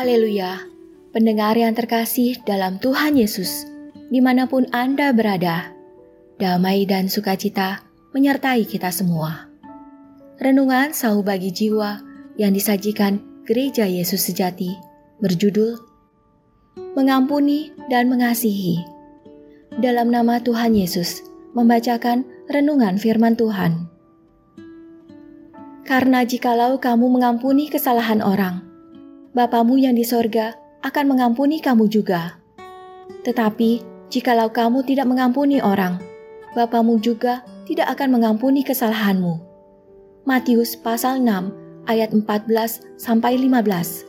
Haleluya, pendengar yang terkasih dalam Tuhan Yesus, dimanapun Anda berada, damai dan sukacita menyertai kita semua. Renungan Sauh bagi Jiwa yang disajikan Gereja Yesus Sejati berjudul Mengampuni dan Mengasihi. Dalam nama Tuhan Yesus, membacakan renungan firman Tuhan. Karena jikalau kamu mengampuni kesalahan orang, Bapamu yang di sorga akan mengampuni kamu juga. Tetapi jikalau kamu tidak mengampuni orang, Bapamu juga tidak akan mengampuni kesalahanmu. Matius pasal 6 ayat 14-15.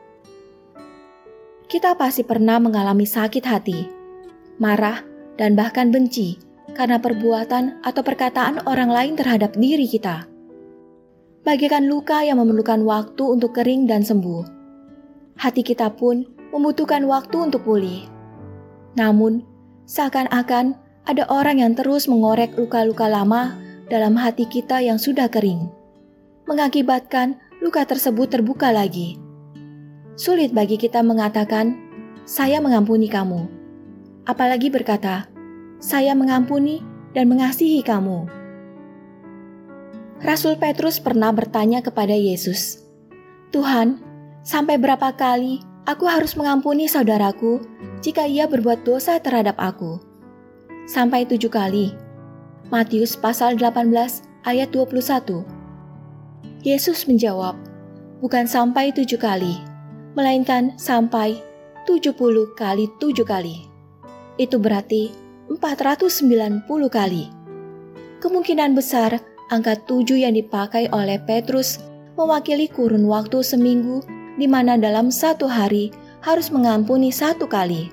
Kita pasti pernah mengalami sakit hati, marah, dan bahkan benci karena perbuatan atau perkataan orang lain terhadap diri kita. Bagaikan luka yang memerlukan waktu untuk kering dan sembuh. Hati kita pun membutuhkan waktu untuk pulih. Namun, seakan-akan ada orang yang terus mengorek luka-luka lama dalam hati kita yang sudah kering, mengakibatkan luka tersebut terbuka lagi. Sulit bagi kita mengatakan, "Saya mengampuni kamu." Apalagi berkata, "Saya mengampuni dan mengasihi kamu." Rasul Petrus pernah bertanya kepada Yesus, "Tuhan, sampai berapa kali aku harus mengampuni saudaraku jika ia berbuat dosa terhadap aku?" Sampai 7 kali. Matius pasal 18 ayat 21. Yesus menjawab, bukan sampai 7 kali, melainkan sampai 70 kali 7 kali. Itu berarti 490 kali. Kemungkinan besar angka 7 yang dipakai oleh Petrus mewakili kurun waktu seminggu di mana dalam satu hari harus mengampuni 1 kali.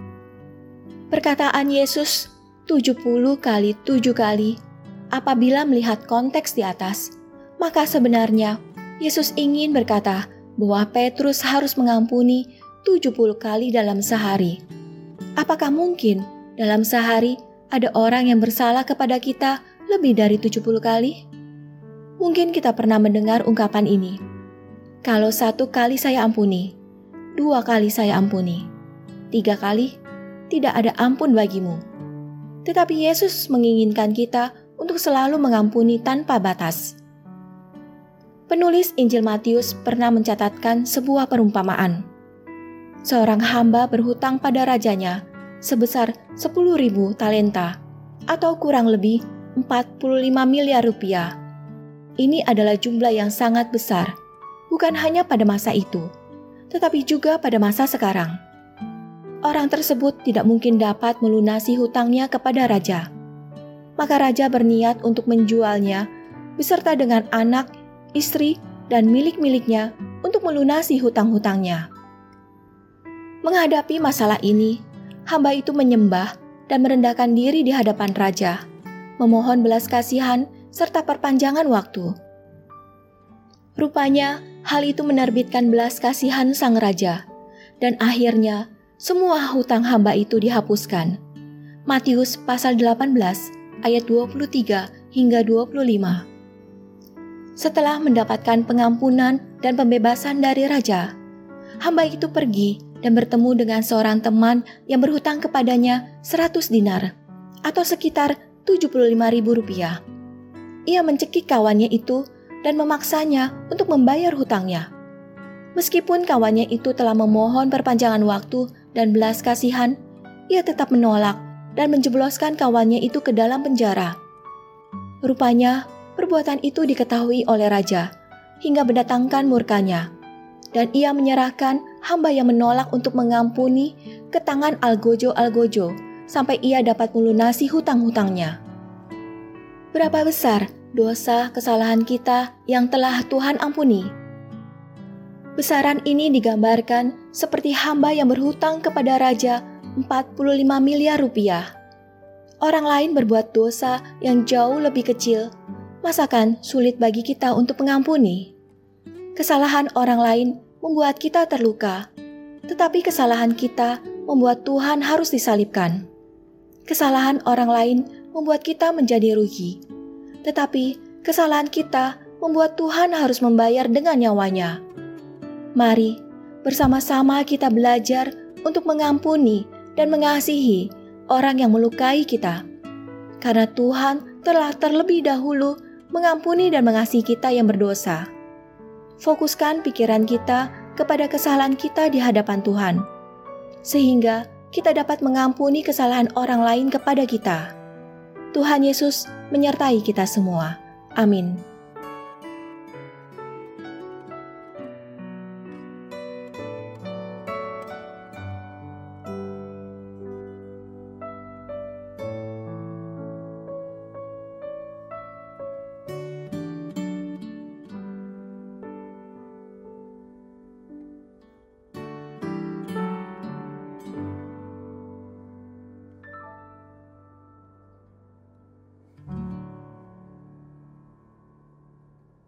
Perkataan Yesus 70 kali 7 kali, apabila melihat konteks di atas, maka sebenarnya Yesus ingin berkata bahwa Petrus harus mengampuni 70 kali dalam sehari. Apakah mungkin dalam sehari ada orang yang bersalah kepada kita lebih dari 70 kali? Mungkin kita pernah mendengar ungkapan ini. Kalau 1 kali saya ampuni, 2 kali saya ampuni, 3 kali tidak ada ampun bagimu. Tetapi Yesus menginginkan kita untuk selalu mengampuni tanpa batas. Penulis Injil Matius pernah mencatatkan sebuah perumpamaan. Seorang hamba berhutang pada rajanya sebesar 10.000 talenta atau kurang lebih 45 miliar rupiah. Ini adalah jumlah yang sangat besar. Bukan hanya pada masa itu, tetapi juga pada masa sekarang. Orang tersebut tidak mungkin dapat melunasi hutangnya kepada raja. Maka raja berniat untuk menjualnya beserta dengan anak, istri, dan milik-miliknya untuk melunasi hutang-hutangnya. Menghadapi masalah ini, hamba itu menyembah dan merendahkan diri di hadapan raja, memohon belas kasihan serta perpanjangan waktu. Rupanya, hal itu menerbitkan belas kasihan sang raja, dan akhirnya semua hutang hamba itu dihapuskan. Matius pasal 18 ayat 23 hingga 25. Setelah mendapatkan pengampunan dan pembebasan dari raja, hamba itu pergi dan bertemu dengan seorang teman yang berhutang kepadanya 100 dinar atau sekitar 75.000 rupiah. Ia mencekik kawannya itu dan memaksanya untuk membayar hutangnya. Meskipun kawannya itu telah memohon perpanjangan waktu dan belas kasihan, ia tetap menolak dan menjebloskan kawannya itu ke dalam penjara. Rupanya, perbuatan itu diketahui oleh raja hingga mendatangkan murkanya, dan ia menyerahkan hamba yang menolak untuk mengampuni ke tangan algojo-algojo sampai ia dapat melunasi hutang-hutangnya. Berapa besar dosa kesalahan kita yang telah Tuhan ampuni? Besaran ini digambarkan seperti hamba yang berhutang kepada raja 45 miliar rupiah. Orang lain berbuat dosa yang jauh lebih kecil, masakan sulit bagi kita untuk mengampuni? Kesalahan orang lain membuat kita terluka, tetapi kesalahan kita membuat Tuhan harus disalibkan. Kesalahan orang lain membuat kita menjadi rugi, tetapi kesalahan kita membuat Tuhan harus membayar dengan nyawanya. Mari, Bersama-sama kita belajar untuk mengampuni dan mengasihi orang yang melukai kita. Karena Tuhan telah terlebih dahulu mengampuni dan mengasihi kita yang berdosa. Fokuskan pikiran kita kepada kesalahan kita di hadapan Tuhan, sehingga kita dapat mengampuni kesalahan orang lain kepada kita. Tuhan Yesus menyertai kita semua. Amin.